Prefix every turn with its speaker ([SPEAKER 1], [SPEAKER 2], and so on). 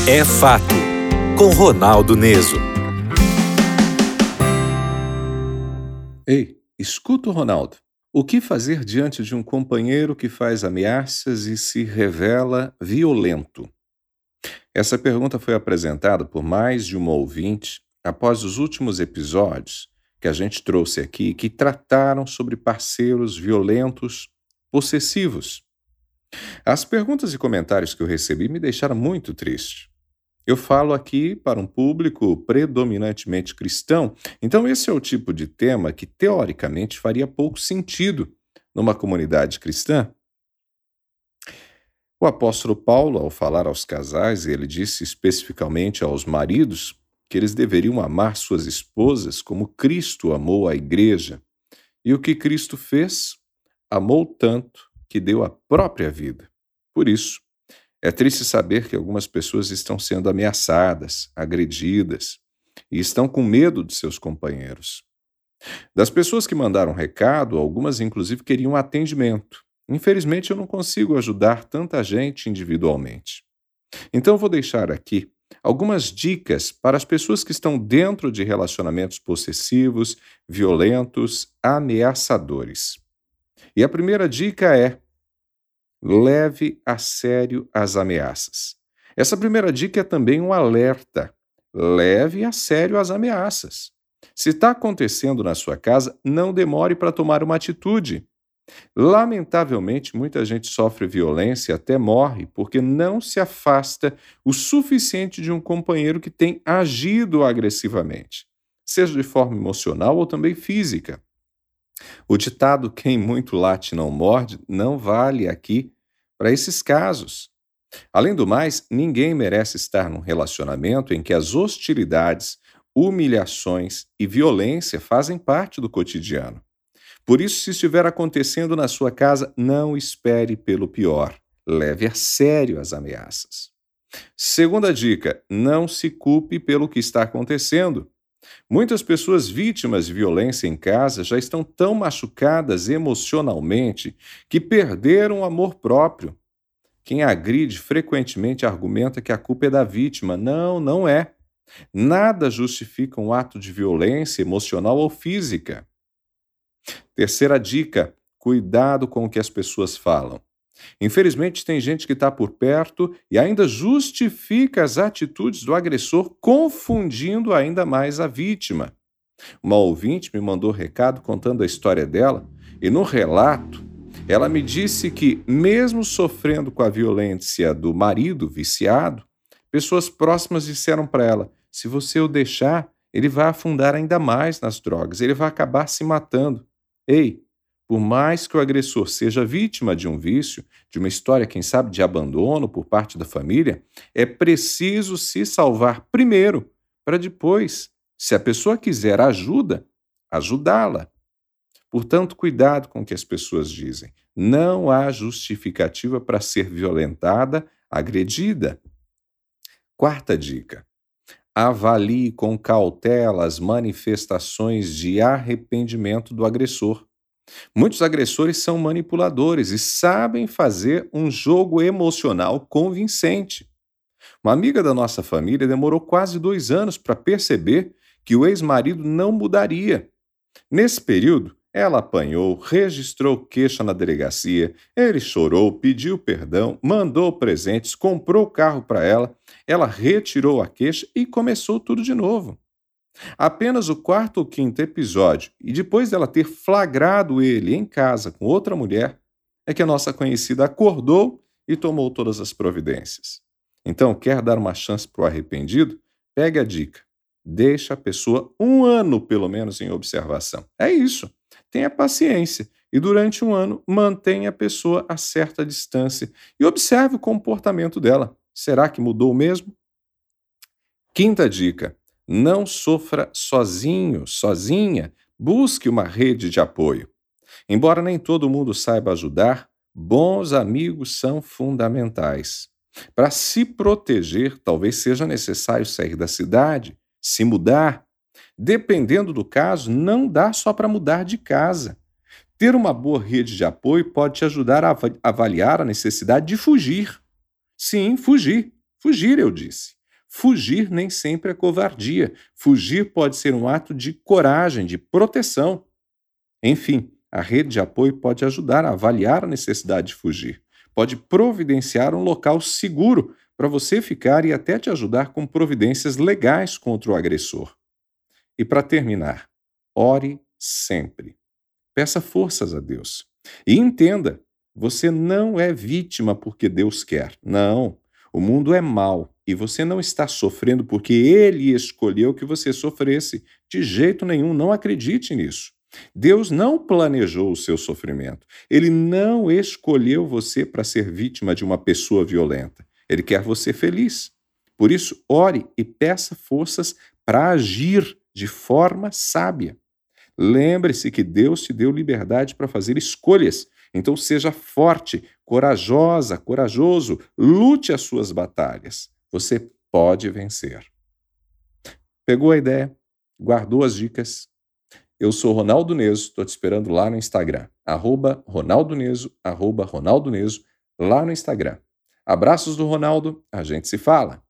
[SPEAKER 1] É Fato, com Ronaldo Neso.
[SPEAKER 2] Ei, escuta o Ronaldo. O que fazer diante de um companheiro que faz ameaças e se revela violento? Essa pergunta foi apresentada por mais de uma ouvinte após os últimos episódios que a gente trouxe aqui que trataram sobre parceiros violentos possessivos. As perguntas e comentários que eu recebi me deixaram muito triste. Eu falo aqui para um público predominantemente cristão, então esse é o tipo de tema que teoricamente faria pouco sentido numa comunidade cristã. O apóstolo Paulo, ao falar aos casais, ele disse especificamente aos maridos que eles deveriam amar suas esposas como Cristo amou a igreja. E o que Cristo fez? Amou tanto que deu a própria vida. Por isso, é triste saber que algumas pessoas estão sendo ameaçadas, agredidas e estão com medo de seus companheiros. Das pessoas que mandaram recado, algumas inclusive queriam atendimento. Infelizmente, eu não consigo ajudar tanta gente individualmente. Então, eu vou deixar aqui algumas dicas para as pessoas que estão dentro de relacionamentos possessivos, violentos, ameaçadores. E a primeira dica é: leve a sério as ameaças. Essa primeira dica é também um alerta. Leve a sério as ameaças. Se está acontecendo na sua casa, não demore para tomar uma atitude. Lamentavelmente, muita gente sofre violência e até morre porque não se afasta o suficiente de um companheiro que tem agido agressivamente, seja de forma emocional ou também física. O ditado "quem muito late não morde" não vale aqui para esses casos. Além do mais, ninguém merece estar num relacionamento em que as hostilidades, humilhações e violência fazem parte do cotidiano. Por isso, se estiver acontecendo na sua casa, não espere pelo pior. Leve a sério as ameaças. Segunda dica: não se culpe pelo que está acontecendo. Muitas pessoas vítimas de violência em casa já estão tão machucadas emocionalmente que perderam o amor próprio. Quem agride frequentemente argumenta que a culpa é da vítima. Não, não é. Nada justifica um ato de violência emocional ou física. Terceira dica: cuidado com o que as pessoas falam. Infelizmente, tem gente que está por perto e ainda justifica as atitudes do agressor, confundindo ainda mais a vítima. Uma ouvinte me mandou recado contando a história dela, e no relato, ela me disse que, mesmo sofrendo com a violência do marido viciado, pessoas próximas disseram para ela: se você o deixar, ele vai afundar ainda mais nas drogas, ele vai acabar se matando. Ei, por mais que o agressor seja vítima de um vício, de uma história, quem sabe, de abandono por parte da família, é preciso se salvar primeiro, para depois, se a pessoa quiser ajuda, ajudá-la. Portanto, cuidado com o que as pessoas dizem. Não há justificativa para ser violentada, agredida. Quarta dica: avalie com cautela as manifestações de arrependimento do agressor. Muitos agressores são manipuladores e sabem fazer um jogo emocional convincente. Uma amiga da nossa família demorou quase 2 anos para perceber que o ex-marido não mudaria. Nesse período, ela apanhou, registrou queixa na delegacia, ele chorou, pediu perdão, mandou presentes, comprou carro para ela retirou a queixa e começou tudo de novo. Apenas o quarto ou quinto episódio, e depois dela ter flagrado ele em casa com outra mulher, é que a nossa conhecida acordou e tomou todas as providências. Então, quer dar uma chance para o arrependido? Pegue a dica. Deixa a pessoa 1 ano, pelo menos, em observação. É isso. Tenha paciência e, durante 1 ano, mantenha a pessoa a certa distância e observe o comportamento dela. Será que mudou mesmo? Quinta dica: não sofra sozinho, sozinha. Busque uma rede de apoio. Embora nem todo mundo saiba ajudar, bons amigos são fundamentais. Para se proteger, talvez seja necessário sair da cidade, se mudar. Dependendo do caso, não dá só para mudar de casa. Ter uma boa rede de apoio pode te ajudar a avaliar a necessidade de fugir. Sim, fugir. Fugir, eu disse. Fugir nem sempre é covardia. Fugir pode ser um ato de coragem, de proteção. Enfim, a rede de apoio pode ajudar a avaliar a necessidade de fugir. Pode providenciar um local seguro para você ficar e até te ajudar com providências legais contra o agressor. E para terminar, ore sempre. Peça forças a Deus. E entenda, você não é vítima porque Deus quer. Não. O mundo é mau e você não está sofrendo porque Ele escolheu que você sofresse. De jeito nenhum, não acredite nisso. Deus não planejou o seu sofrimento. Ele não escolheu você para ser vítima de uma pessoa violenta. Ele quer você feliz. Por isso, ore e peça forças para agir de forma sábia. Lembre-se que Deus te deu liberdade para fazer escolhas. Então seja forte, corajosa, corajoso, lute as suas batalhas. Você pode vencer. Pegou a ideia? Guardou as dicas? Eu sou Ronaldo Neso, estou te esperando lá no Instagram. @RonaldoNeso, @RonaldoNeso, lá no Instagram. Abraços do Ronaldo, a gente se fala.